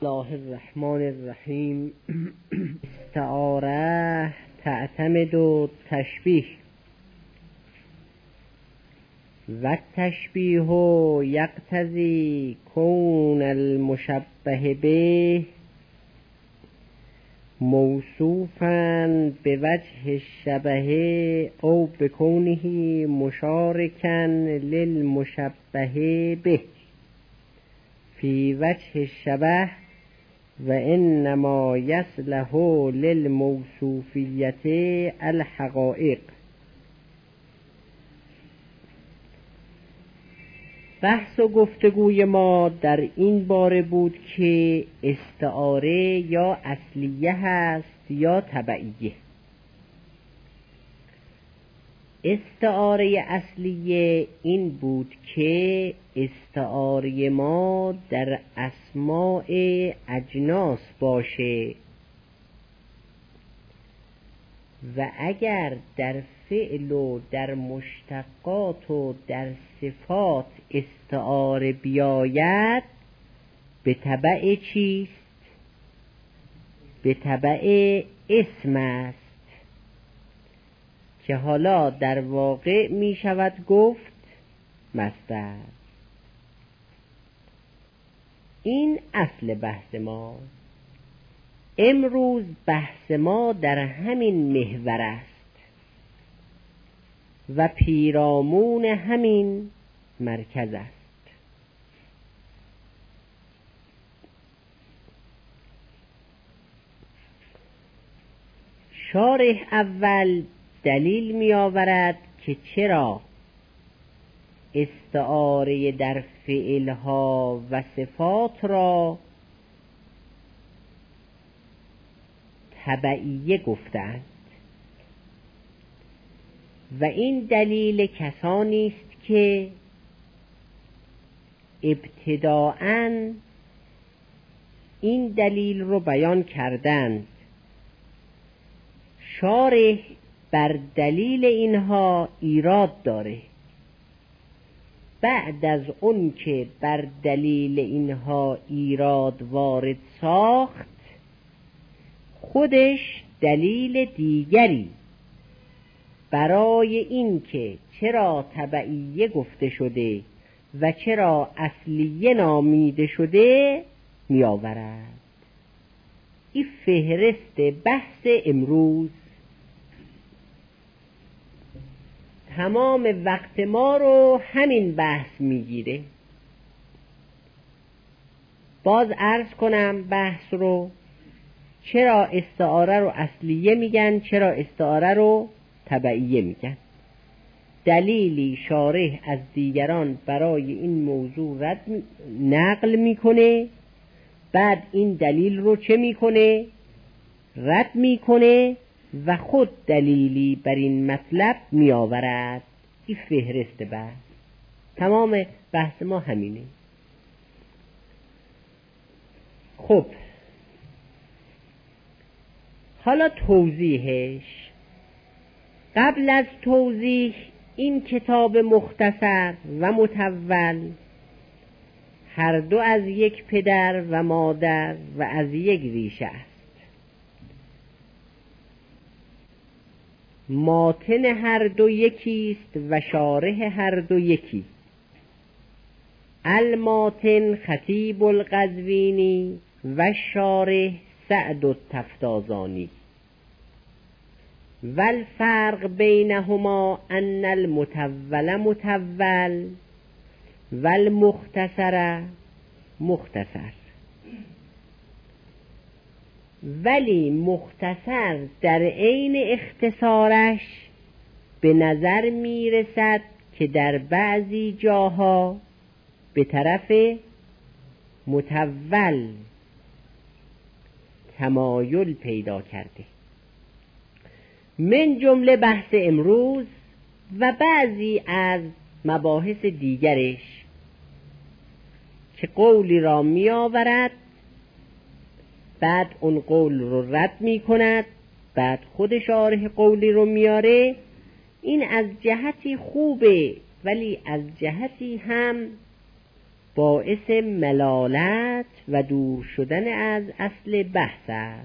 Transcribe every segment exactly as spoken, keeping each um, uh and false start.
الله الرحمن الرحیم. استعاره تعتمد و تشبیه و تشبیه یقتضی کون المشبه به موصوفا به وجه الشبه او بکونه مشارکا للمشبه به فی وجه الشبه و انما یصلح للموصوفیت الحقائق. بحث و گفتگوی ما در این باره بود که استعاره یا اصلیه هست یا تبعیه. استعاره اصلیه این بود که استعاره ما در اسماء اجناس باشه و اگر در فعل و در مشتقات و در صفات استعاره بیاید به تبع چیست؟ به تبع اسم است که حالا در واقع می شود گفت مصدر. این اصل بحث ما. امروز بحث ما در همین محور است و پیرامون همین مرکز است. شارح اول دلیل می آورد که چرا استعاره در فعلها و صفات را تبعیه گفتند و این دلیل کسانی است که ابتداءً این دلیل رو بیان کردند. شارح بر دلیل اینها ایراد داره. بعد از اون که بر دلیل اینها ایراد وارد ساخت، خودش دلیل دیگری برای این که چرا تبعیه گفته شده و چرا اصلیه نامیده شده می آورد. این فهرست بحث امروز. تمام وقت ما رو همین بحث میگیره. باز عرض کنم بحث رو. چرا استعاره رو اصلیه میگن، چرا استعاره رو تبعیه میگن؟ دلیلی شارح از دیگران برای این موضوع رد نقل میکنه، بعد این دلیل رو چه میکنه؟ رد میکنه و خود دلیلی بر این مطلب می آورد. این فهرست بحث. تمام بحث ما همینه. خب حالا توضیحش. قبل از توضیح این کتاب مختصر و مطول هر دو از یک پدر و مادر و از یک ریشه است. ماتن هر دو یکیست و شارح هر دو یکی. الماتن خطیب القزوینی و شارح سعد التفتازانی. والفرق بینهما ان المطول مطول والمختصر مختصر. ولی مختصر در عین اختصارش به نظر می رسد که در بعضی جاها به طرف مطول تمایل پیدا کرده. من جمله بحث امروز و بعضی از مباحث دیگرش که قولی را می آورد، بعد اون قول رو رد می کند، بعد خود شارح قولی رو میاره. این از جهتی خوبه ولی از جهتی هم باعث ملالت و دور شدن از اصل بحث است.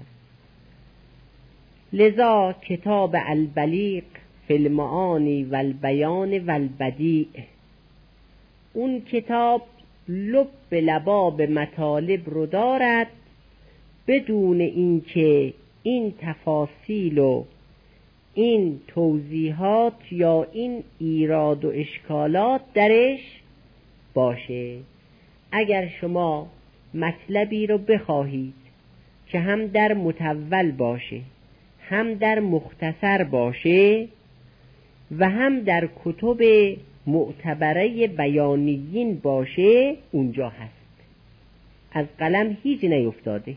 لذا کتاب البلیغ فی المعانی و البیان و البدیع، اون کتاب لب لباب مطالب رو دارد بدون اینکه این تفاصیل و این توضیحات یا این ایراد و اشکالات درش باشه. اگر شما مطلبی رو بخواهید که هم در مطول باشه، هم در مختصر باشه و هم در کتب معتبره بیانیین باشه، اونجا هست، از قلم هیچ نیفتاده.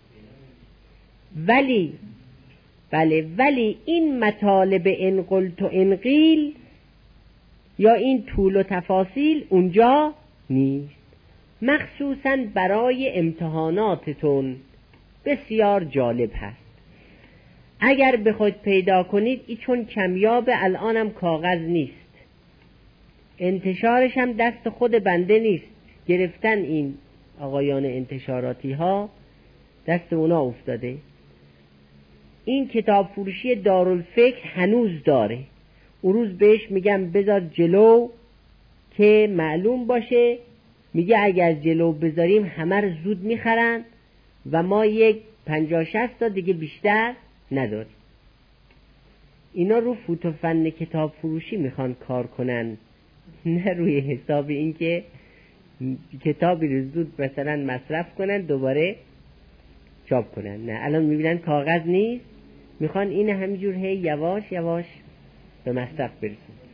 ولی بله ولی این مطالب ان قلت و ان قیل یا این طول و تفاصیل اونجا نیست. مخصوصاً برای امتحاناتتون بسیار جالب هست. اگر بخواید پیدا کنید، ای چون کمیاب الانم کاغذ نیست، انتشارش هم دست خود بنده نیست، گرفتن این آقایان انتشاراتی ها دست اونا افتاده. این کتاب فروشی دارالفکر هنوز داره. اون روز بهش میگم بذار جلو که معلوم باشه، میگه اگر جلو بذاریم همه رو زود میخرن و ما یک پنجاه شصت تا دیگه بیشتر نداریم. اینا رو فوت فن کتاب فروشی میخوان کار کنن، نه روی حساب این که کتابی رو زود مثلا مصرف کنن دوباره چاپ کنن. نه، الان میبینن کاغذ نیست، میخوان این همینجور هی یواش یواش به مصرف برسون.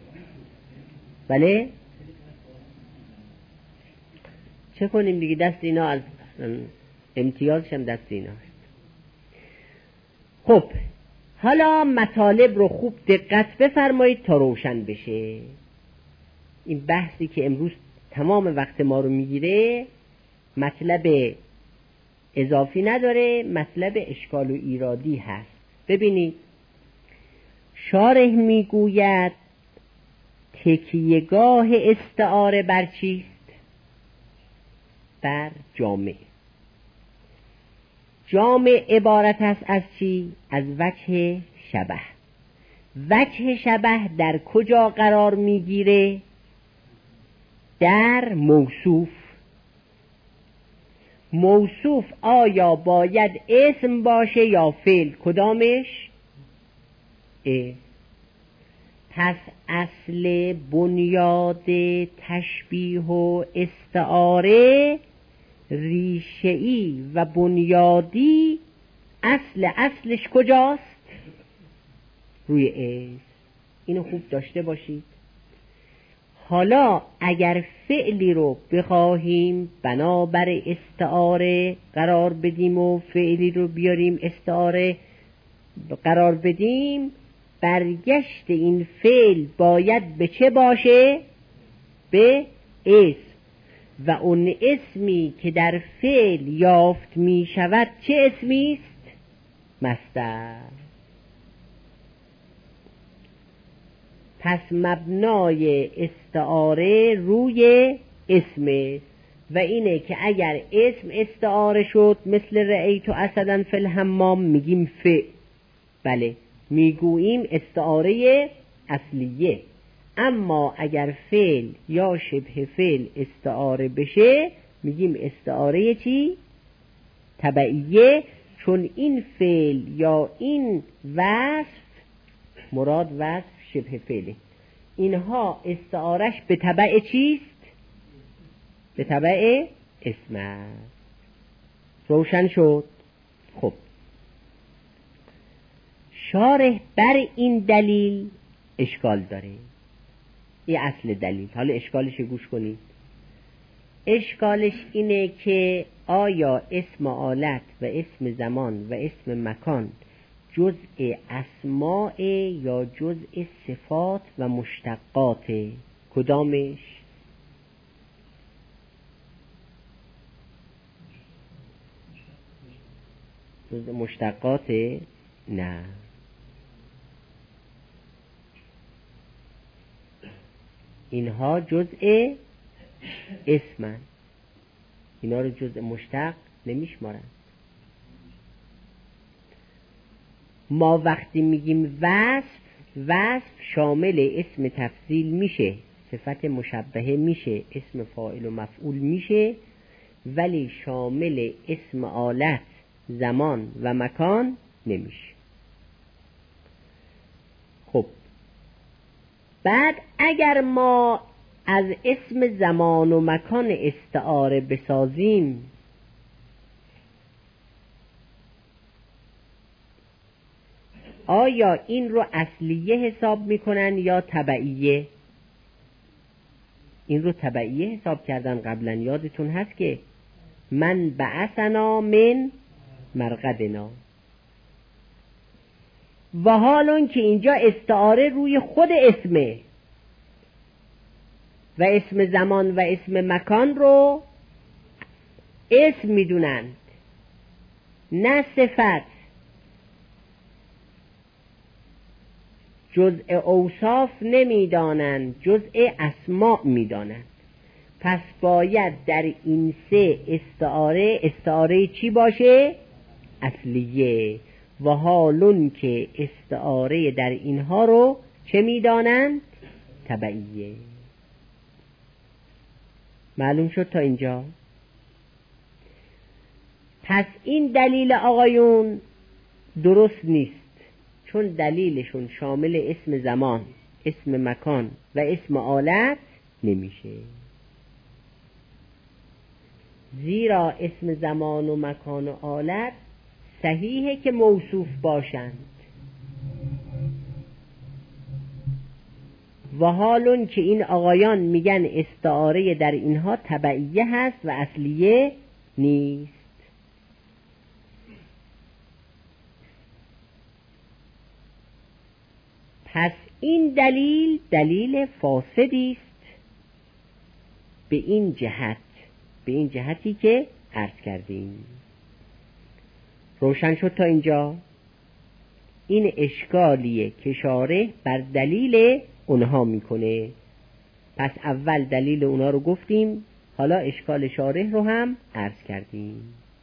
بله چه کنیم دیگه، دست اینا، از امتیازش هم دست اینا هست. خب حالا مطالب رو خوب دقت بفرمایید تا روشن بشه. این بحثی که امروز تمام وقت ما رو میگیره مطلب اضافی نداره، مطلب اشکال و ایرادی هست. ببینید شارح میگوید تکیهگاه استعاره بر چیست؟ بر جامع. جامع عبارت است از چی؟ از وجه شبه. وجه شبه در کجا قرار میگیره؟ در موصوف. موصوف آیا باید اسم باشه یا فعل؟ کدامش؟ اه. پس اصل بنیاد تشبیه و استعاره ریشه‌ای و بنیادی اصل اصلش کجاست؟ روی اسم. اینو خوب داشته باشید. حالا اگر فعلی رو بخواهیم بنابر استعاره قرار بدیم و فعلی رو بیاریم استعاره قرار بدیم، برگشت این فعل باید به چه باشه؟ به اسم. و اون اسمی که در فعل یافت می شود چه اسمی است؟ مصدر. پس مبنای استعاره روی اسم و اینه که اگر اسم استعاره شد مثل رأیت اسدن فی الحمام میگیم فعل، بله میگوییم استعاره اصلیه. اما اگر فعل یا شبه فعل استعاره بشه میگیم استعاره چی؟ تبعیه. چون این فعل یا این وصف مراد وصف شبه فعله، اینها استعارش به تبع چیست؟ به تبع اسم است. روشن شد؟ خب شارح بر این دلیل اشکال داره. این اصل دلیل. حالا اشکالش گوش کنید. اشکالش اینه که آیا اسم آلت و اسم زمان و اسم مکان جزء اسماء یا جزء صفات و مشتقات؟ کدامش؟ جزء مشتقات؟ نه، اینها جزء اسمن. اینا رو جزء مشتق نمیشمارن. ما وقتی میگیم وصف، وصف شامل اسم تفضیل میشه، صفت مشبهه میشه، اسم فاعل و مفعول میشه، ولی شامل اسم آلت، زمان و مکان نمیشه. خب بعد اگر ما از اسم زمان و مکان استعاره بسازیم، آیا این رو اصلیه حساب میکنن یا تبعیه؟ این رو تبعیه حساب کردن قبلا. یادتون هست که من بعثنا من مرقدنا، و حالون که اینجا استعاره روی خود اسمه و اسم زمان و اسم مکان رو اسم میدونند نه صفت، جزء اوصاف نمیدانند، جزء اسماء میدانند. پس باید در این سه استعاره استعاره چی باشه؟ اصلیه. و حالون که استعاره در اینها رو چه میدانند؟ تبعیه. معلوم شد تا اینجا؟ پس این دلیل آقایون درست نیست، چون دلیلشون شامل اسم زمان، اسم مکان و اسم آلت نمیشه. زیرا اسم زمان و مکان و آلت صحیحه که موصوف باشند، و حالون که این آقایان میگن استعاره در اینها تبعیه هست و اصلیه نیست. پس این دلیل دلیل فاسدی است به این جهت، به این جهتی که عرض کردیم. روشن شد تا اینجا؟ این اشکالیه که شارح بر دلیل اونها میکنه. پس اول دلیل اونها رو گفتیم، حالا اشکال شارح رو هم عرض کردیم.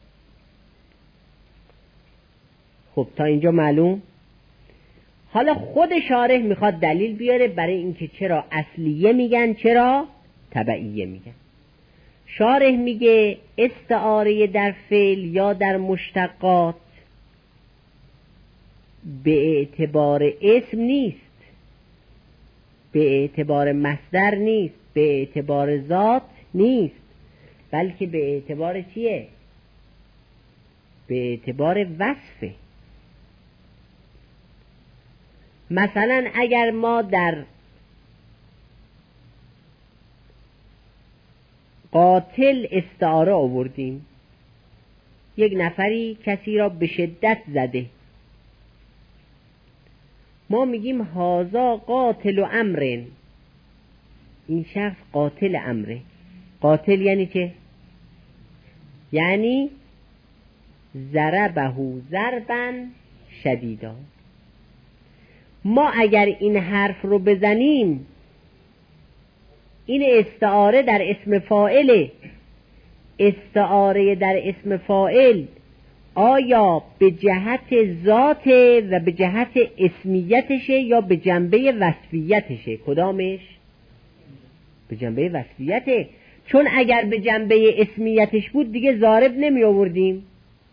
خب تا اینجا معلوم؟ حالا خود شارح میخواد دلیل بیاره برای اینکه چرا اصلیه میگن، چرا تبعیه میگن. شارح میگه استعاره در فعل یا در مشتقات به اعتبار اسم نیست، به اعتبار مصدر نیست، به اعتبار ذات نیست، بلکه به اعتبار چیه؟ به اعتبار وصفه. مثلا اگر ما در قاتل استعاره آوردیم، یک نفری کسی را به شدت زده، ما میگیم هازا قاتل و امرن، این شخص قاتل امره. قاتل یعنی چه؟ یعنی ضربه ضربا شدیدا. ما اگر این حرف رو بزنیم، این استعاره در اسم فاعله. استعاره در اسم فاعل آیا به جهت ذات و به جهت اسمیتشه یا به جنبه وصفیتشه؟ کدامش؟ به جنبه وصفیته. چون اگر به جنبه اسمیتش بود دیگه ضارب نمی آوردیم،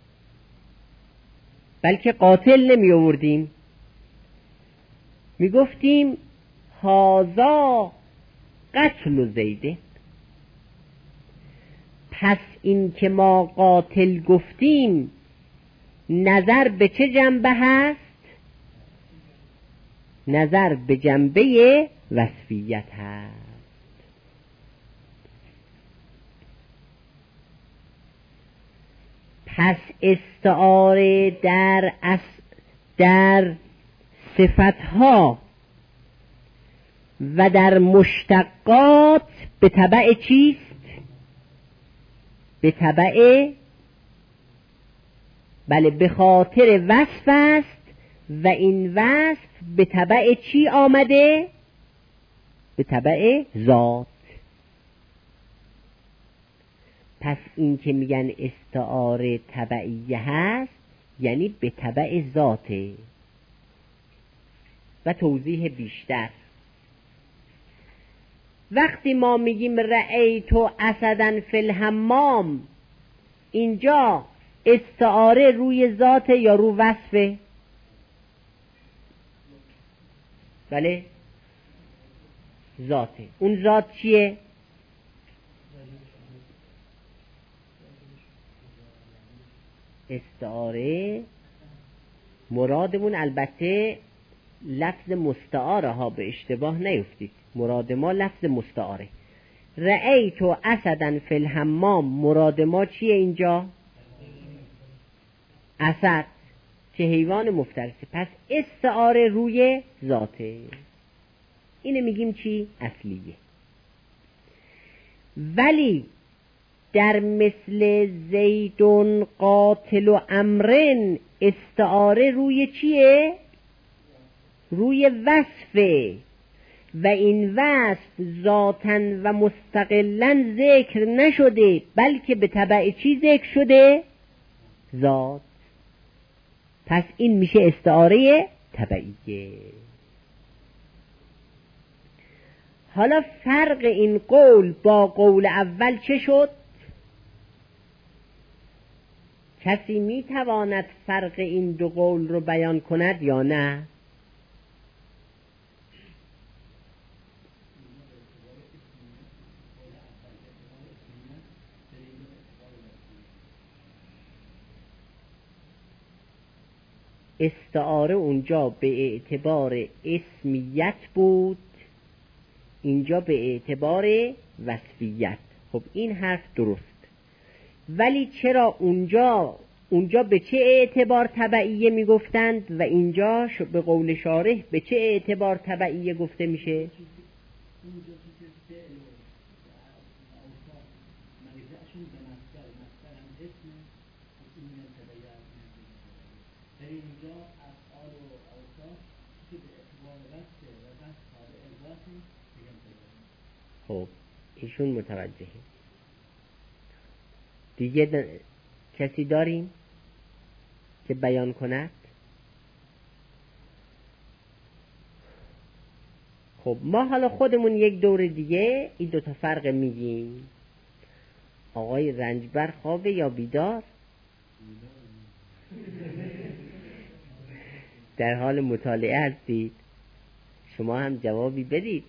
بلکه قاتل نمی آوردیم، می گفتیم هازا قتل زیده. پس این که ما قاتل گفتیم نظر به چه جنبه هست؟ نظر به جنبه وصفیت هست. پس استعاره در اس در صفتها و در مشتقات به تبع چیست؟ به تبع، بله، به خاطر وصف است. و این وصف به تبع چی آمده؟ به تبع ذات. پس این که میگن استعاره تبعیه هست یعنی به تبع ذاته. و توضیح بیشتر، وقتی ما میگیم رأیت اسدن فی الحمام، اینجا استعاره روی ذات یا رو وصفه؟ بله ذاته. اون ذات چیه؟ استعاره مرادمون البته لفظ مستعاره ها، به اشتباه نیفتید، مراد ما لفظ مستعاره. رأیت اسدن فی الحمام، مراد ما چیه اینجا؟ اسد که حیوان مفترسه. پس استعاره روی ذاته، اینه میگیم چی؟ اصلیه. ولی در مثل زیدون قاتل و امرن استعاره روی چیه؟ روی وصفه. و این وصف ذاتن و مستقلن ذکر نشده، بلکه به تبع چی ذکر شده؟ ذات. پس این میشه استعاره تبعیه. حالا فرق این قول با قول اول چه شد؟ کسی میتواند فرق این دو قول رو بیان کند یا نه؟ استعاره اونجا به اعتبار اسمیت بود، اینجا به اعتبار وصفیت. خب این حرف درست، ولی چرا اونجا اونجا به چه اعتبار تبعیه میگفتند و اینجا به قول شارح به چه اعتبار تبعیه گفته میشه؟ خب ایشون متوجهه. دیگه د... کسی داریم که بیان کند؟ خب ما حالا خودمون یک دور دیگه این دوتا فرق میگیم. آقای رنجبر خوابه یا بیدار؟ در حال مطالعه هستید، شما هم جوابی بدید.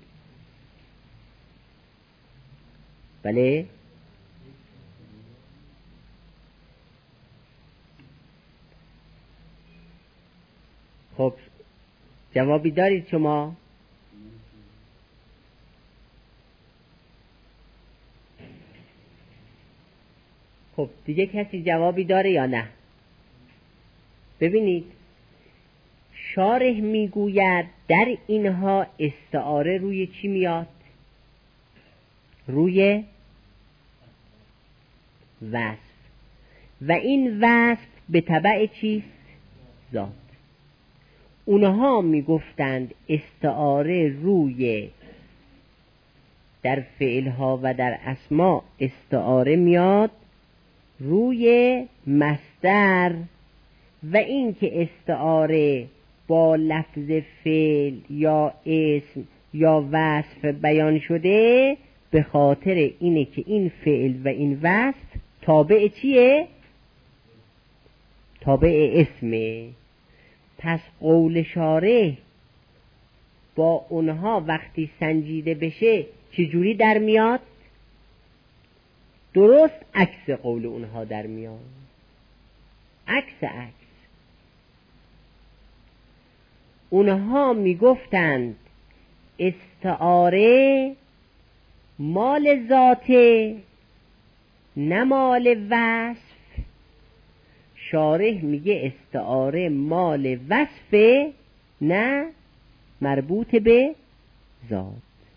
بله؟ خب جوابی دارید شما؟ خب دیگه کسی جوابی داره یا نه؟ ببینید شارح میگوید در اینها استعاره روی چی میاد؟ روی وصف. و این وصف به تبع چیست؟ ذات. اونها میگفتند استعاره روی در فعلها و در اسما استعاره میاد روی مصدر، و این که استعاره با لفظ فعل یا اسم یا وصف بیان شده به خاطر اینه که این فعل و این وصف تابع چیه؟ تابع اسمه. پس قول شارح با اونها وقتی سنجیده بشه چجوری در میاد؟ درست عکس قول اونها در میاد، عکس عکس. اونها میگفتند استعاره مال ذاته نه مال وصف. شارح میگه استعاره مال وصفه نه مربوط به ذات.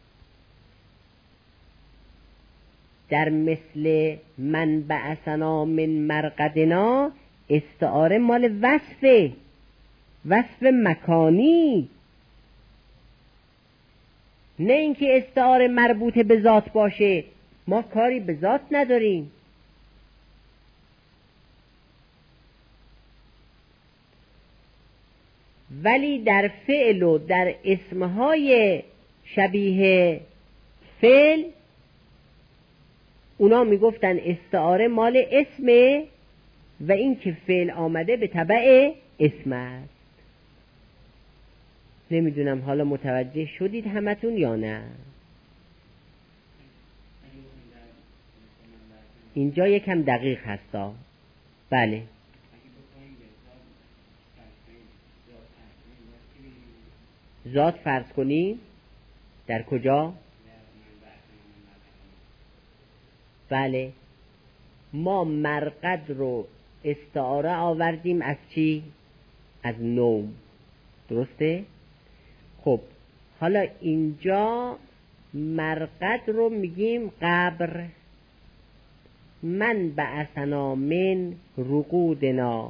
در مثل من بعثنا من مرقدنا استعاره مال وصفه، وصف مکانی، نه اینکه استعاره مربوط به ذات باشه. ما کاری به ذات نداریم، ولی در فعل و در اسمهای شبیه فعل اونا میگفتن استعاره مال اسمه و این که فعل آمده به تبع اسم است. نمیدونم حالا متوجه شدید همتون یا نه؟ اینجا یکم دقیق هستا. بله ذات فرض کنیم در کجا؟ بله ما مرقد رو استعاره آوردیم از چی؟ از نوم. درسته؟ خب حالا اینجا مرقد رو میگیم قبر. من بعثنا من رقودنا،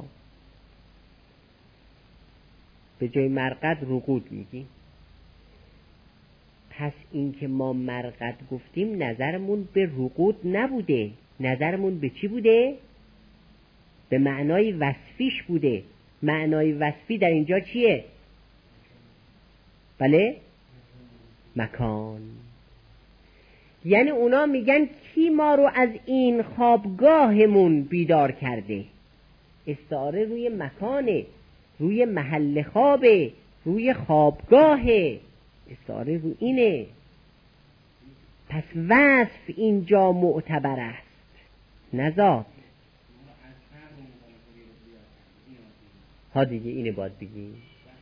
به جای مرقد رقود میگیم. پس این که ما مرقد گفتیم نظرمون به رقود نبوده، نظرمون به چی بوده؟ به معنای وصفیش بوده. معنای وصفی در اینجا چیه؟ بله مکان. یعنی اونا میگن کی ما رو از این خوابگاهمون بیدار کرده؟ استعاره روی مکانه، روی محل خوابه، روی خوابگاهه، استعاره رو اینه. پس وصف اینجا معتبر است نه ذات. ها دیگه اینه باید بگیم.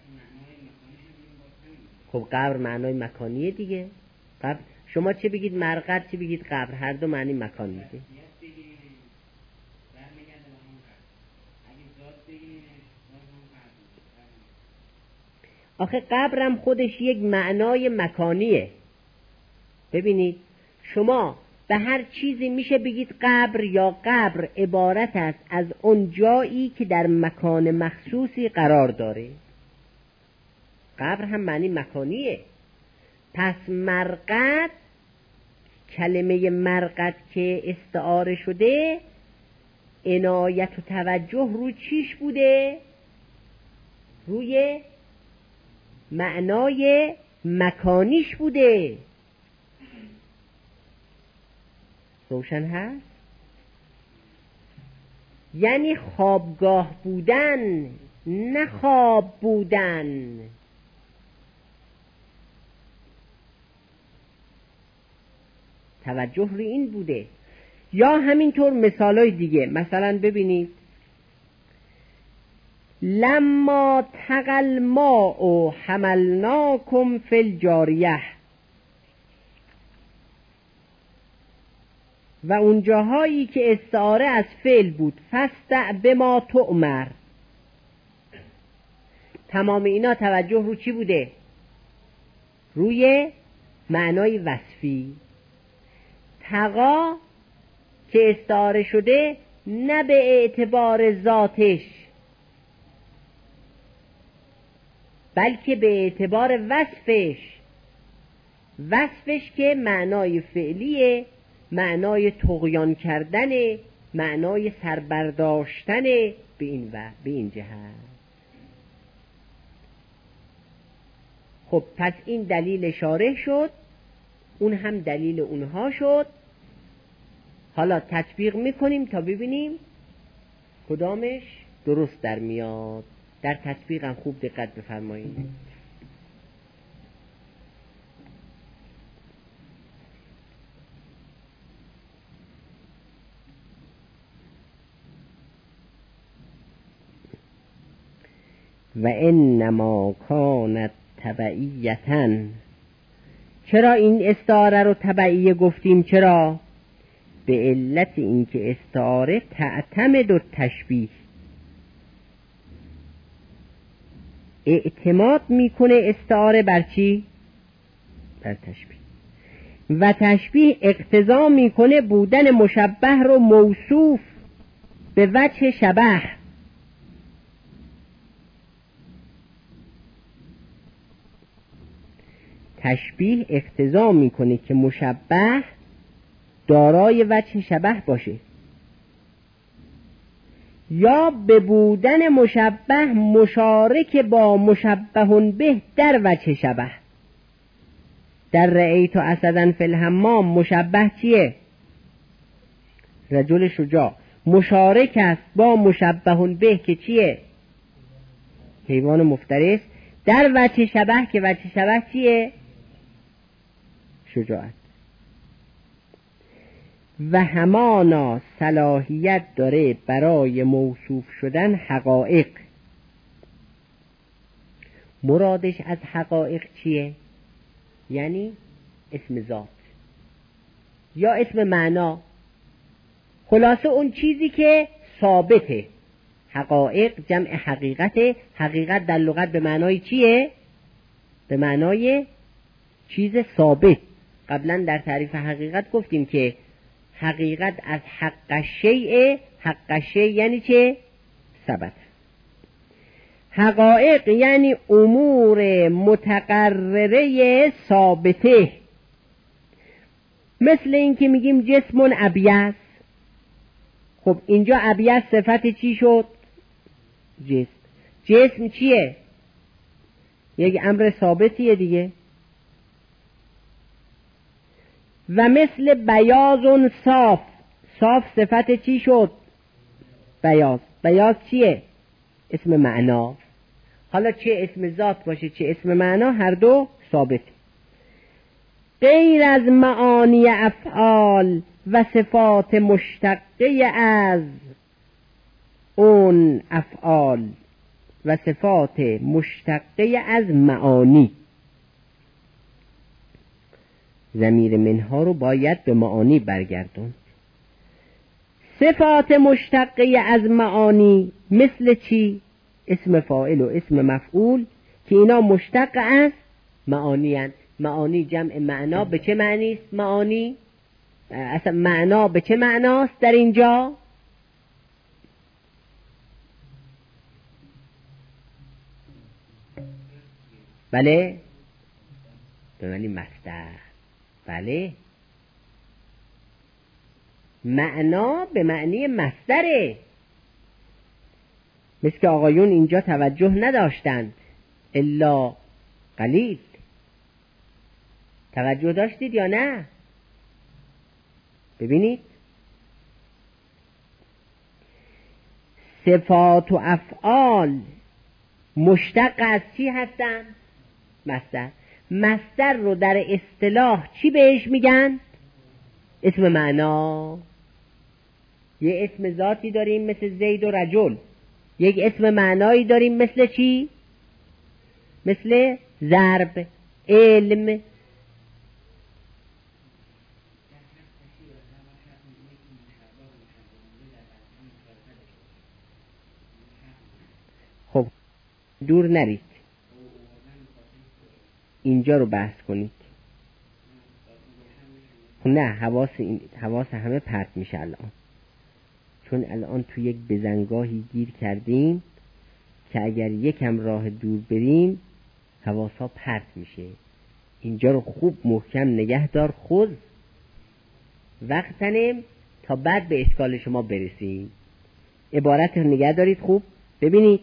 خب قبر معنای مکانیه دیگه. قبر شما چه بگید مرقد چه بگید قبر، هر دو معنی مکان میده. آخه قبرم خودش یک معنای مکانیه. ببینید شما به هر چیزی میشه بگید قبر یا قبر عبارت است از اون جایی که در مکان مخصوصی قرار داره. قبر هم معنی مکانیه. پس مرقد، کلمه مرقد که استعاره شده عنایت و توجه رو چیش بوده؟ روی معنای مکانیش بوده. روشن هست؟ یعنی خوابگاه بودن نه خواب بودن. توجه روی این بوده. یا همینطور مثالای دیگه، مثلا ببینید لما تقل ماء و حملناکم فی الجاریه، و اون جاهایی که استعاره از فعل بود فاستع بما تؤمر. تمام اینا توجه رو چی بوده؟ روی معنای وصفی. تقا که استعاره شده نه به اعتبار ذاتش بلکه به اعتبار وصفش. وصفش که معنای فعلیه، معنای طغیان کردن، معنای سربرداشتن به این و به این جهت. خب پس این دلیل شارح شد، اون هم دلیل اونها شد. حالا تطبیق میکنیم تا ببینیم کدامش درست در میاد. در تطبیق هم خوب دقت بفرمایید. و انما کانت تبعیتن. چرا این استعاره رو تبعیه گفتیم؟ چرا؟ به علت اینکه استعاره تعتمد و تشبیه، اعتماد میکنه استعاره بر چی؟ بر تشبیه. و تشبیه اقتضا میکنه بودن مشبه رو موصوف به وجه شبه. تشبیه اقتضا میکنه که مشبه دارای وجه شبه باشه. یا به بودن مشبه مشارک با مشبه به در وجه شبه. در رأیت اسدن فی الحمام مشبه چیه؟ رجل شجاع. مشارک است با مشبه به که چیه؟ حیوان مفترس. در وجه شبه که وجه شبه چیه؟ شجاعت. و همانا صلاحیت داره برای موصوف شدن حقایق. مرادش از حقایق چیه؟ یعنی اسم ذات یا اسم معنا. خلاصه اون چیزی که ثابته. حقایق جمع حقیقته. حقیقت در لغت به معنای چیه؟ به معنای چیز ثابت. قبلا در تعریف حقیقت گفتیم که حقیقت از حق شیء. حق شیء یعنی چه؟ ثبت. حقایق یعنی امور متقرره ثابته. مثل این که میگیم جسم ابیض. خب اینجا ابیض صفت چی شد؟ جسم. جسم چیه؟ یک امر ثابتیه دیگه. و مثل بیاض صاف. صاف صفت چی شد؟ بیاض. بیاض چیه؟ اسم معنا. حالا چه اسم ذات باشه چه اسم معنا هر دو ثابت. غیر از معانی افعال و صفات مشتقه از اون افعال و صفات مشتقه از معانی. ضمیر منها رو باید به معانی برگردون. صفات مشتقه از معانی مثل چی؟ اسم فاعل و اسم مفعول که اینا مشتق از معانی هستند. معانی جمع معنا. به چه معنی است معانی؟ اصلا معنا به چه معناست در اینجا؟ بله به معنی مصدر. بله معنا به معنی مصدره. مثل که آقایون اینجا توجه نداشتند الا قلیل. توجه داشتید یا نه؟ ببینید صفات و افعال مشتق از چی هستن؟ مصدر. مصدر رو در اصطلاح چی بهش میگن؟ اسم معنا. یه اسم ذاتی داریم مثل زید و رجل. یک اسم معنایی داریم مثل چی؟ مثل ضرب، علم. خب دور نرید اینجا رو بحث کنید. نه حواس, این... حواس همه پرت میشه الان، چون الان تو یک بزنگاهی گیر کردیم که اگر یکم راه دور بریم حواسا پرت میشه. اینجا رو خوب محکم نگه دار. خود وقتنیم تا بعد به اشکال شما برسیم. عبارت رو نگه دارید خوب. ببینید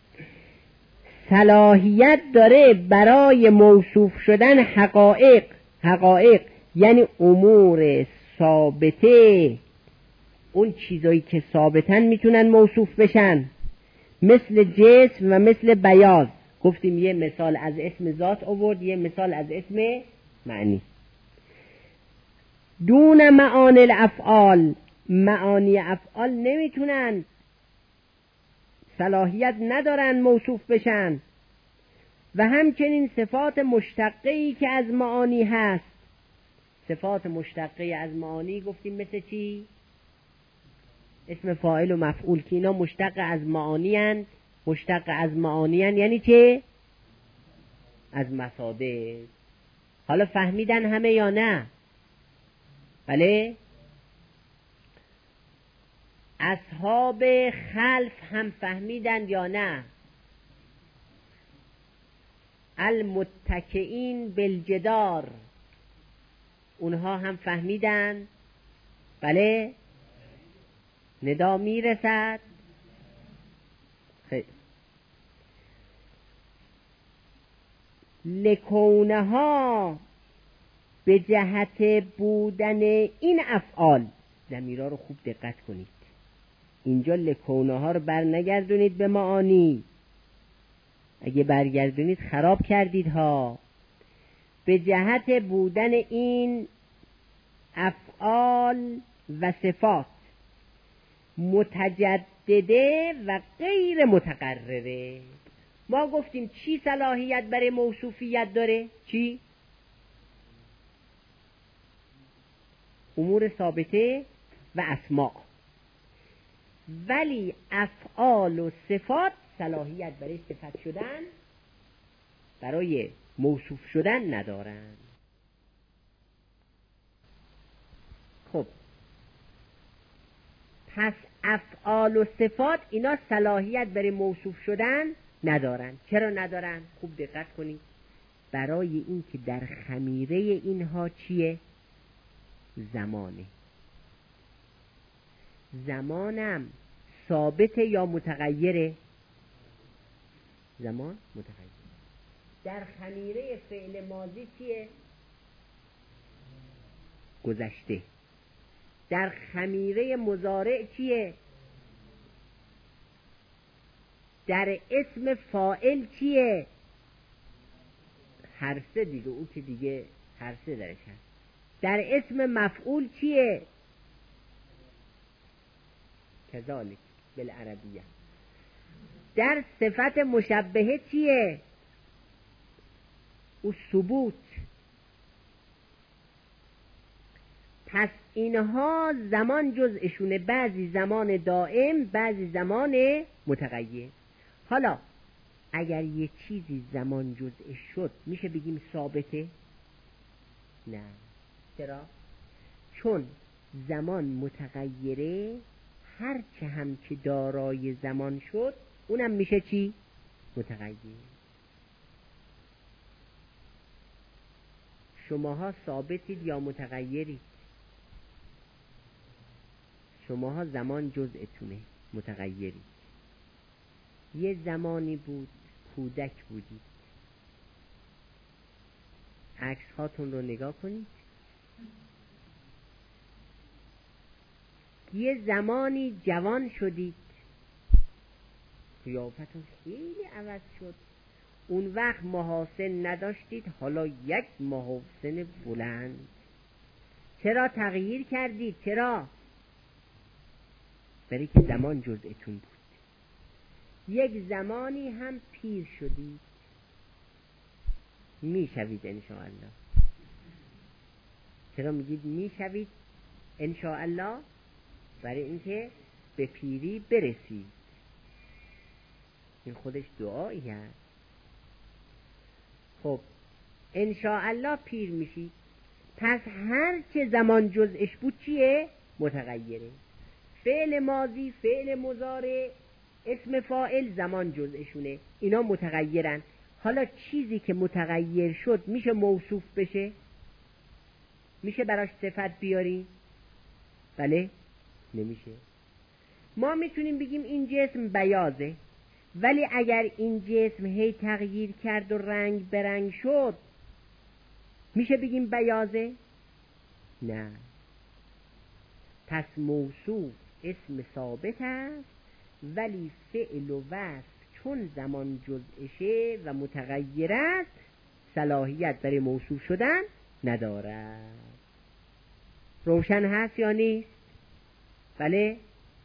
صلاحیت داره برای موصوف شدن حقایق. حقایق یعنی امور ثابته. اون چیزایی که ثابتن میتونن موصوف بشن، مثل جسم و مثل بیاض. گفتیم یه مثال از اسم ذات آورد، یه مثال از اسم معنی. دون معانی الافعال، معانی افعال نمیتونن، صلاحیت ندارن موصوف بشن. و همچنین صفات مشتقه‌ای که از معانی هست. صفات مشتقه از معانی گفتیم مثل چی؟ اسم فاعل و مفعول که اینا مشتق از معانی هن. مشتق از معانی هن یعنی چه؟ از مصادر. حالا فهمیدن همه یا نه؟ بله؟ اصحاب خلف هم فهمیدن یا نه؟ المتکئین بالجدار اونها هم فهمیدن؟ بله؟ ندا میرسد خیلی لکونها به جهت بودن این افعال، ضمیرها رو خوب دقت کنید، اینجا لکونها رو بر نگردونید به معانی، اگه برگردونید خراب کردید ها. به جهت بودن این افعال و صفات متجدده و غیر متقرره. ما گفتیم چی صلاحیت برای موصوفیت داره؟ چی؟ امور ثابته و اسماء، ولی افعال و صفات صلاحیت برای صفت شدن، برای موصوف شدن ندارن. خب پس افعال و صفات اینا صلاحیت برای موصوف شدن ندارن. چرا ندارن؟ خوب دقت کنید. برای این که در خمیره اینها چیه؟ زمانه. زمانم ثابت یا متغیره؟ زمان متغیر. در خمیره فعل ماضی چیه؟ گذشته. در خمیره مضارع چیه؟ در اسم فاعل چیه؟ هر سه دیگه، او که دیگه هر سه درش هست. در اسم مفعول چیه؟ کذالک بالعربیه. در صفت مشبهه چیه؟ او ثبوت. پس اینها زمان جزءشونه، بعضی زمان دائم، بعضی زمان متغیر. حالا اگر یه چیزی زمان جزء شد میشه بگیم ثابته؟ نه. چرا؟ چون زمان متغیره، هر چه هم که دارای زمان شد اونم میشه چی؟ متغیر. شماها ثابتید یا متغیرید؟ شماها زمان جزءتونه، متغیرید. یه زمانی بود کودک بودید، عکس هاتون رو نگاه کنید. یه زمانی جوان شدید، قیافتون خیلی عوض شد. اون وقت محاسن نداشتید، حالا یک محاسن بلند. چرا تغییر کردید؟ چرا؟ برای که زمان جزءتون بود. یک زمانی هم پیر شدید، میشوید انشاءالله. چرا میگید میشوید انشاءالله؟ برای اینکه به پیری برسید. این خودش دعایی هست. خب انشاءالله پیر میشید. پس هر چه زمان جزءش بود چیه؟ متغیره. فعل ماضی، فعل مضارع، اسم فاعل زمان جزءشونه، اینا متغیرن. حالا چیزی که متغیر شد میشه موصوف بشه؟ میشه براش صفت بیاری؟ بله؟ نمیشه. ما میتونیم بگیم این جسم بیازه، ولی اگر این جسم هی تغییر کرد و رنگ برنگ شد میشه بگیم بیازه؟ نه. پس موصوف اسم ثابت است، ولی فعل و وصف چون زمان جزءشه و متغیر است صلاحیت برای موصوف شدن ندارد. روشن هست یا نیست؟ بله؟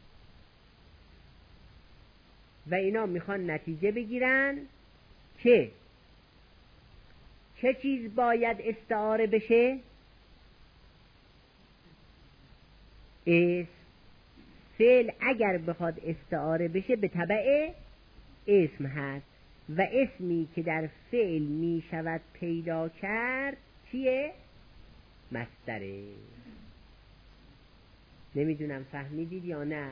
و اینا میخوان نتیجه بگیرن که چه چیز باید استعاره بشه؟ اسم. فعل اگر بخواد استعاره بشه به تبع اسم هست، و اسمی که در فعل می شود پیدا کرد چیه؟ مصدره. نمیدونم فهمیدید یا نه؟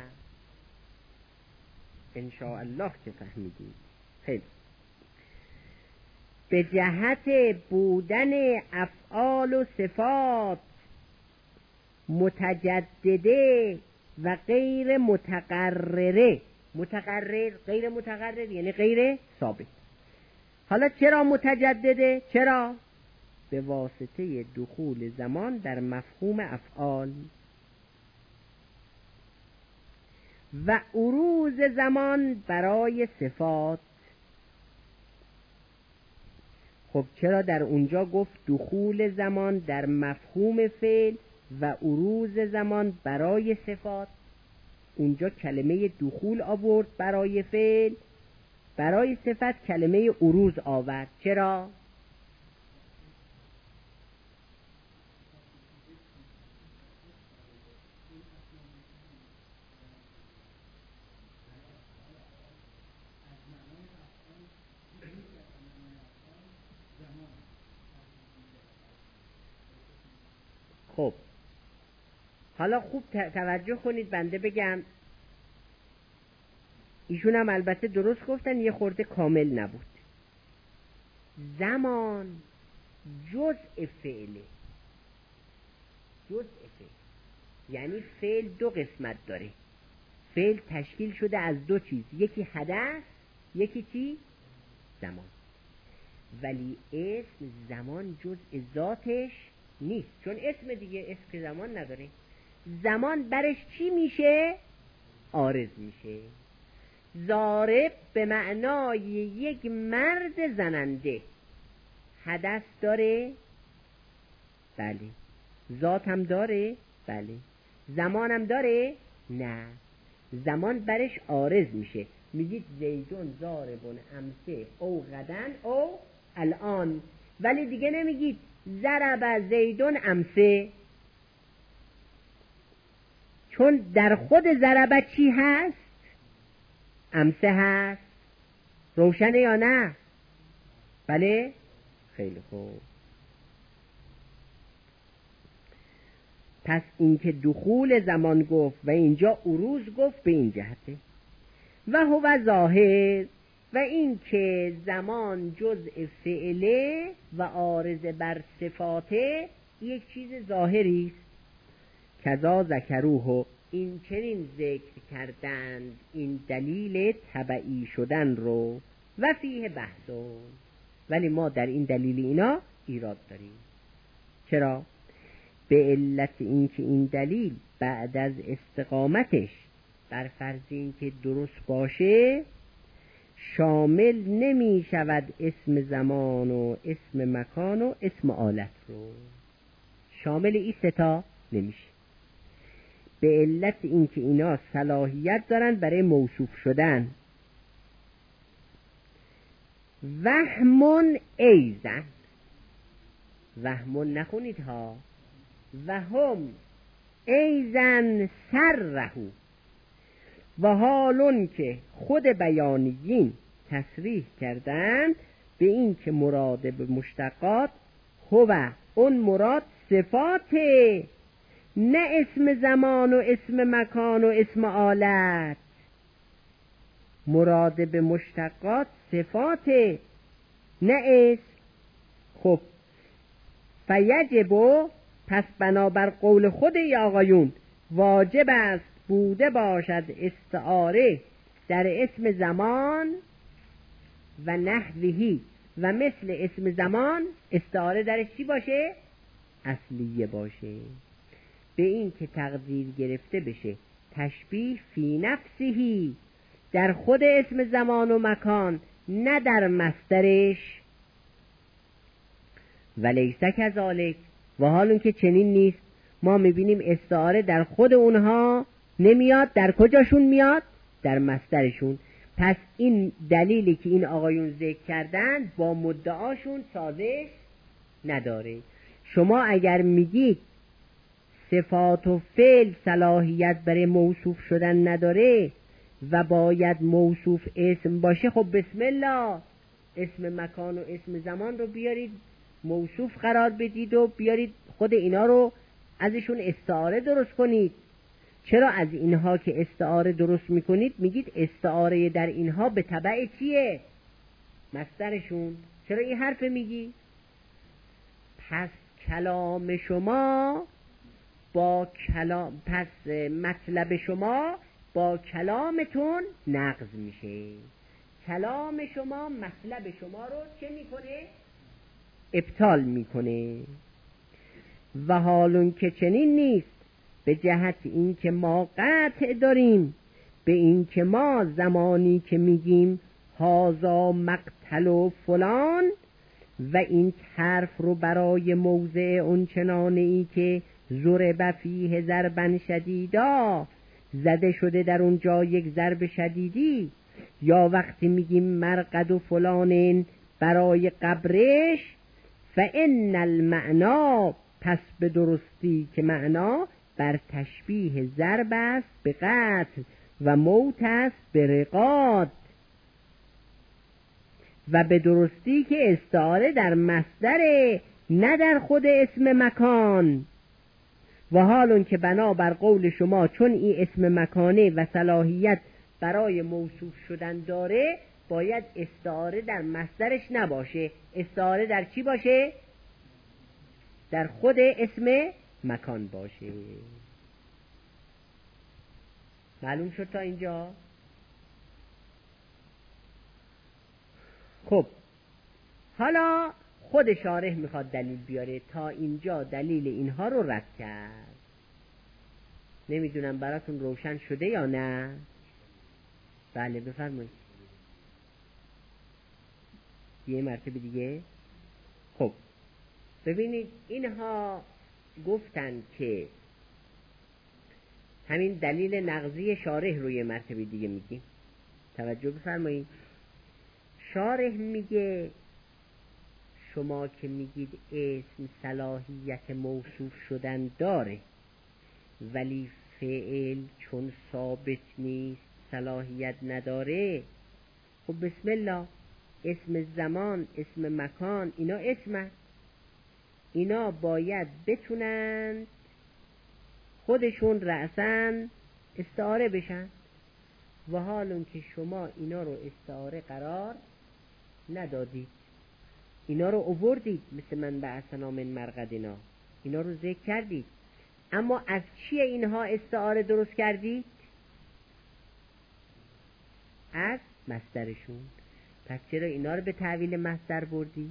انشاءالله که فهمیدید. خیلی. به جهت بودن افعال و صفات متجدده و غیر متقرره متقرر، غیر متقرر یعنی غیر ثابت. حالا چرا متجدده؟ چرا؟ به واسطه دخول زمان در مفهوم افعال و عروض زمان برای صفات. خب چرا در اونجا گفت دخول زمان در مفهوم فعل و عروض زمان برای صفات؟ اونجا کلمه دخول آورد برای فعل، برای صفت کلمه عروض آورد. چرا؟ خب حالا خوب توجه کنید، بنده بگم ایشون هم البته درست گفتن، یه خورده کامل نبود. زمان جزء فعله، جزء فعل یعنی فعل دو قسمت داره. فعل تشکیل شده از دو چیز، یکی حدث، یکی چی؟ زمان. ولی اسم زمان جزء ذاتش نیست، چون اسم دیگه، اسم که زمان نداره. زمان برش چی میشه؟ عارض میشه. ضارب به معنای یک مرد زننده حدث داره؟ بله. ذات هم داره؟ بله. زمان هم داره؟ نه. زمان برش عارض میشه. میگید زیدون ضاربون امسه او غدن او الان، ولی دیگه نمیگید ضرب زیدون امسه، چون در خود ضرب چی هست؟ امسه هست. روشنه یا نه؟ بله؟ خیلی خوب. پس اینکه دخول زمان گفت و اینجا عروض گفت به این جهته. و هو ظاهر، و اینکه زمان جزء فعله و عارض بر صفاته یک چیز ظاهری است. کذا ذکروه، این چنین ذکر کردند این دلیل تبعی شدن رو. و فیه بحثون، ولی ما در این دلیل اینا ایراد داریم. چرا؟ به علت اینکه این دلیل بعد از استقامتش بر فرض اینکه درست باشه شامل نمی شود اسم زمان و اسم مکان و اسم آلت رو، شامل این ستا نمیشه. به علت اینکه اینا صلاحیت دارن برای موصوف شدن. وهمون ایزن، وهمون نخونید ها، وهم ایزن سرهو، و حالون که خود بیانیین تصریح کردن به این که مراد به مشتقات هو اون مراد صفاته، نه اسم زمان و اسم مکان و اسم آلت. مراد به مشتقات صفاته نه اسم. خب فیجبو، پس بنابر قول خود ای آقایون واجب است بوده باشد استعاره در اسم زمان و نحوهی، و مثل اسم زمان استعاره درش چی باشه؟ اصلیه باشه. به این که تقدیر گرفته بشه تشبیه فی نفسهی، در خود اسم زمان و مکان، نه در مصدرش. ولیسه کذالک، و حال اون که چنین نیست. ما میبینیم استعاره در خود اونها نمیاد، در کجاشون میاد؟ در مصدرشون. پس این دلیلی که این آقایون ذکر کردن با مدعاشون سازش نداره. شما اگر میگید صفات و فعل صلاحیت برای موصوف شدن نداره و باید موصوف اسم باشه، خب بسم الله اسم مکان و اسم زمان رو بیارید موصوف قرار بدید و بیارید خود اینا رو ازشون استعاره درست کنید. چرا از اینها که استعاره درست میکنید میگید استعاره در اینها به تبع چیه؟ مصدرشون. چرا این حرف میگی؟ پس کلام شما با کلام، پس مطلب شما با کلامتون نقض میشه. کلام شما مطلب شما رو چه میکنه؟ ابطال میکنه. و حالون که چنین نیست، به جهت این که ما قطع داریم به این که ما زمانی که میگیم هازا مقتل و فلان و این حرف رو برای موضع اون چنانه ای که ضرب فیه ضربا شدیدا، زده شده در اونجا یک ضرب شدیدی، یا وقتی میگیم مرقد و فلان برای قبرش، فان المعنا، پس به درستی که معنا بر تشبیه ضرب است به قتل و موت است به رقاد، و به درستی که استعاره در مصدر نه در خود اسم مکان. و حالون که بنا بر قول شما چون این اسم مکانه و صلاحیت برای موصوف شدن داره، باید استعاره در مصدرش نباشه. استعاره در چی باشه؟ در خود اسم مکان باشه. معلوم شد تا اینجا؟ خب حالا خود شارح میخواد دلیل بیاره. تا اینجا دلیل اینها رو رد کرد. نمیدونم براتون روشن شده یا نه؟ بله بفرمایید یه مرتبه دیگه. خب ببینید اینها گفتن که همین دلیل نقضی شارح رو یه مرتبه دیگه میگیم. توجه بفرمایید. شارح میگه شما که میگید اسم صلاحیت موصوف شدن داره ولی فعل چون ثابت نیست صلاحیت نداره، خب بسم الله، اسم زمان، اسم مکان، اینا اسم، اینا باید بتونن خودشون رأسن استعاره بشن. و حالون که شما اینا رو استعاره قرار ندادید، اینا رو اووردید مثل من به اصنا من مرقدنا، اینا رو ذکر کردید، اما از چیه اینها استعاره درست کردید؟ از مصدرشون. پس چرا اینا رو به تعویل مصدر بردید؟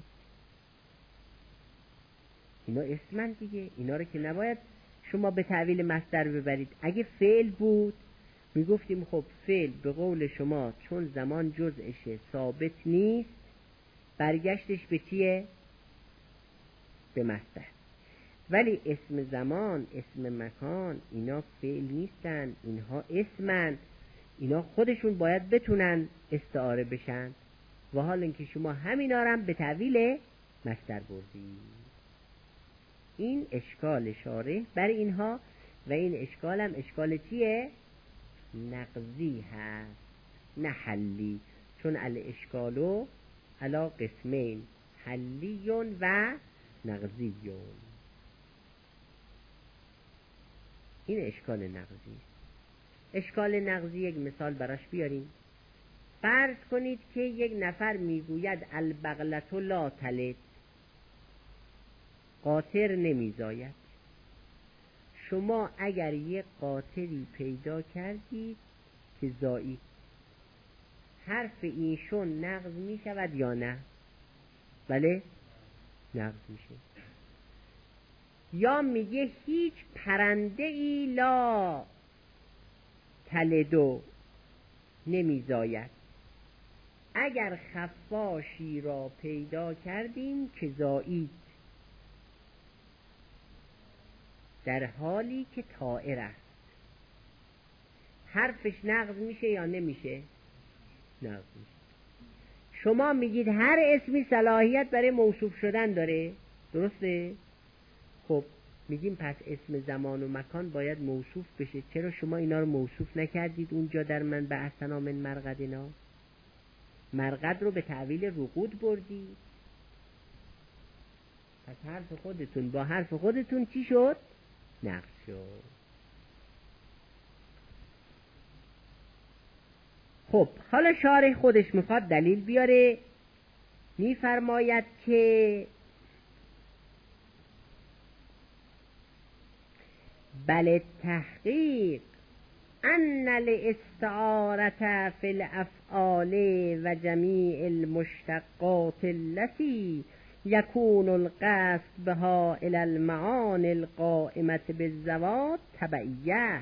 اینا اسمن دیگه، اینا رو که نباید شما به تعویل مصدر ببرید. اگه فعل بود میگفتیم خب فعل به قول شما چون زمان جزءشه ثابت نیست، برگشتش به چیه؟ به مصدر. ولی اسم زمان، اسم مکان، اینا فعل نیستن، اینها اسمن، اینا خودشون باید بتونن استعاره بشن. و حال اینکه شما همینا رو هم به تعویل مصدر بردید. این اشکال شارح بر اینها، و این اشکال هم اشکال چیه؟ نقضی هست نه حلی، چون الاشکالو علا قسمین، حلیون و نقضیون. این اشکال نقضی. اشکال نقضی یک مثال براش بیاریم. فرض کنید که یک نفر میگوید البغلة لا تلد، قاطر نمیزاید. شما اگر یک قاطری پیدا کردید که زایی، حرف ایشون نقض می شود یا نه؟ بله نقض میشه. یا میگه هیچ پرنده ای لا تلدو نمیزاید. اگر خفاشی را پیدا کردیم که زایید، در حالی که طائر است، حرفش نقض میشه یا نمیشه؟ نقض میشه. شما میگید هر اسمی صلاحیت برای موصوف شدن داره، درسته؟ خب میگیم پس اسم زمان و مکان باید موصوف بشه. چرا شما اینا رو موصوف نکردید اونجا در من به احسنا من مرقدنا؟ مرقد رو به تعویل رقود بردید. پس حرف خودتون با حرف خودتون چی شد؟ نقض شد. خب حالا شارح خودش میخواد دلیل بیاره. میفرماید که بل تحقیق ان الاستعارة فی الافعال و جمیع المشتقات التي یکون القصد بها الى المعانی القائمة بالذوات تبعیه.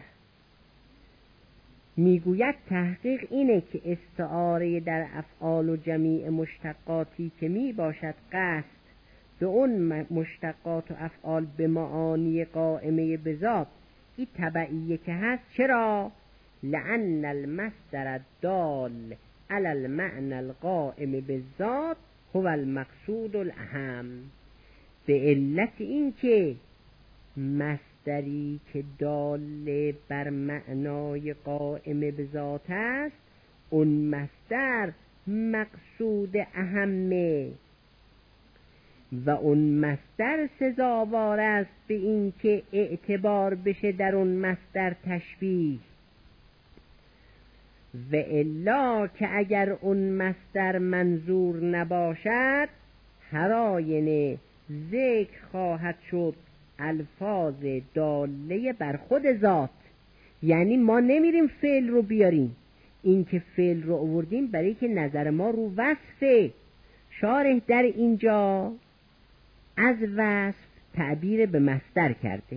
میگوید تحقیق اینه که استعاره در افعال و جمیع مشتقاتی که می باشد قصد به اون مشتقات و افعال به معانی قائمه به ذات، این تبعیه که هست. چرا؟ لأن المصدر الدال علی المعنى القائم بالذات هو المقصود الاهم. به علت این که مصدری که دال بر معنای قائم به ذات است، اون مصدر مقصود اهمه و اون مصدر سزاوار است به این که اعتبار بشه در اون مصدر تشبیه. و الا که اگر اون مصدر منظور نباشد، هر آینه ذکر خواهد شد الفاظ داله بر خود ذات. یعنی ما نمیریم فعل رو بیاریم، این که فعل رو آوردیم برای که نظر ما رو وصفه. شارح در اینجا از وصف تعبیر به مصدر کرده.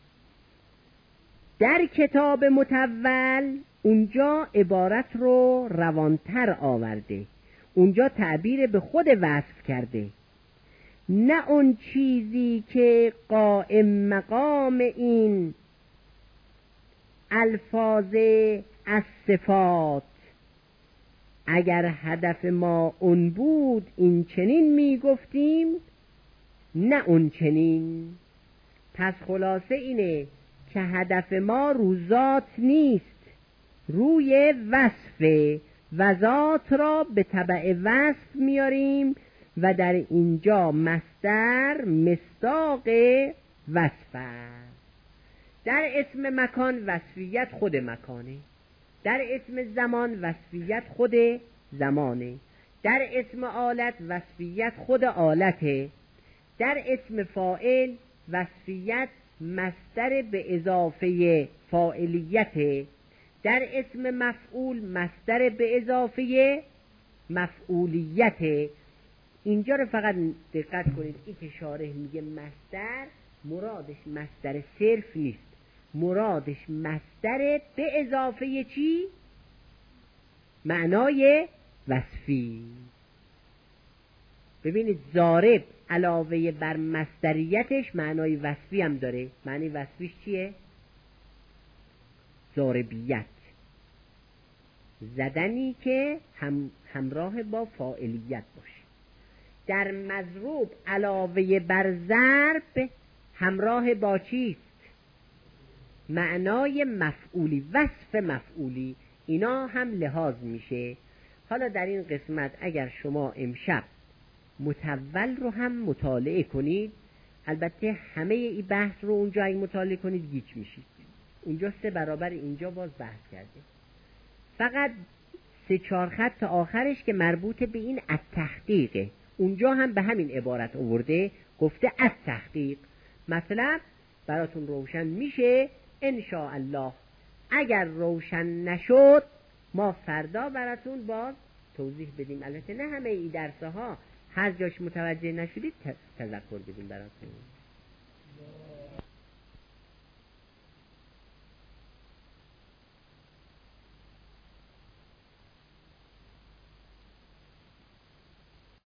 در کتاب متول اونجا عبارت رو روانتر آورده، اونجا تعبیر به خود وصف کرده، نه اون چیزی که قائم مقام این الفاظ از صفات. اگر هدف ما اون بود این چنین می گفتیم، نه اون چنین. پس خلاصه اینه که هدف ما رو ذات نیست، روی وصفه و ذات را به تبع وصف میاریم و در اینجا مصدر مصداق وصف است. در اسم مکان وصفیت خود مکانه، در اسم زمان وصفیت خود زمانه، در اسم آلت وصفیت خود آلته، در اسم فاعل وصفیت مصدر به اضافه فاعلیت، در اسم مفعول مصدر به اضافه مفعولیت. اینجا رو فقط دقت کنید، این که شارح میگه مصدر، مرادش مصدر صرف نیست، مرادش مصدر به اضافه چی؟ معنای وصفی. ببینید ضارب علاوه بر مصدریتش معنای وصفی هم داره. معنی وصفیش چیه؟ ضاربیت، زدنی که هم همراه با فاعلیت باشه. در مضروب علاوه بر ضرب همراه با چیست؟ معنای مفعولی، وصف مفعولی. اینا هم لحاظ میشه. حالا در این قسمت اگر شما امشب متول رو هم مطالعه کنید، البته همه این بحث رو اونجا اگه مطالعه کنید گیج میشید. اونجا سه برابر اینجا باز بحث کرده. فقط سه چهار خط تا آخرش که مربوط به این التحقیقه، اونجا هم به همین عبارت آورده، گفته التحقیق. مطلب براتون روشن میشه ان شاء الله. اگر روشن نشد ما فردا براتون باز توضیح بدیم. البته نه همه این درس‌ها، هر جاش متوجه نشدید تذکر بدیم براتون.